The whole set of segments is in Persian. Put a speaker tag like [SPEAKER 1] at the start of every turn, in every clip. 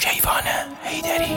[SPEAKER 1] کیوان حیدری.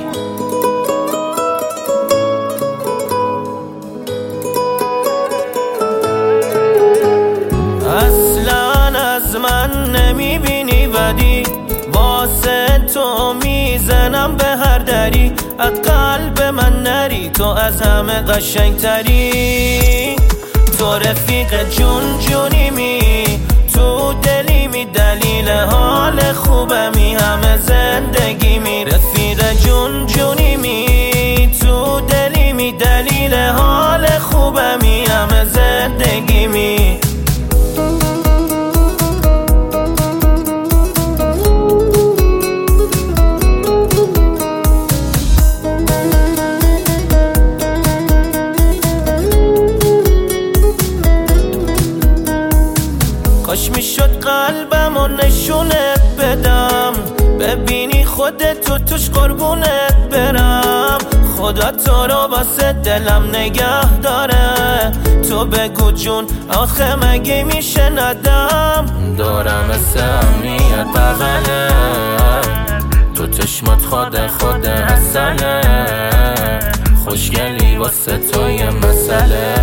[SPEAKER 1] اصلا از من نمیبینی بدی، واسه تو میزنم به هر دری، از قلب من نری، تو از همه قشنگتری. تو رفیق جون جونیمی، تو دلیمی، دلیل حال خوبمی، همه زندگیمی. رفیق جون جونیمی، تو دلیمی، دلیل حال خوبمی، همه زندگیمی. کاش میشد قلبمو نشونت بدم، ببینی خودتو توش قربونت برم. خدا تو رو واسه دلم نگه داره، تو بگو جون آخه مگه میشه ندم. دارم مثل امنیت بغله، تو چشمات خود حسنه، خوشگلی واسه تو یه مسئله.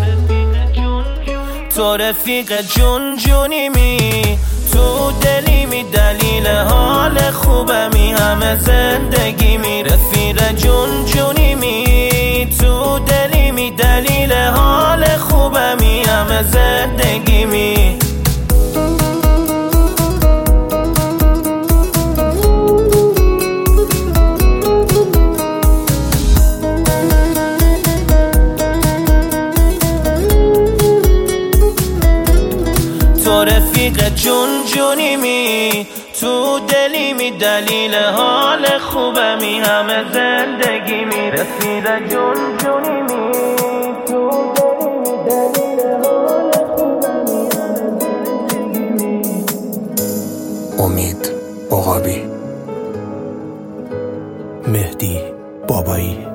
[SPEAKER 1] تو رفیق جون جونیمی، تو دلیمی، دلیل حال خوبمی، همه زندگیمی. رفیق جون جونیمی، تو دلیمی، دلیل حال خوبمی، همه زندگیمی. تو رفیق جون جونیمی، تو دلیمی، دلیل حال خوبمی، همه زندگیمی. رفیق جون جونیمی، تو دلیمی، دلیل حال خوبمی، همه زندگیمی.
[SPEAKER 2] امید عقابی،
[SPEAKER 1] مهدی بابایی.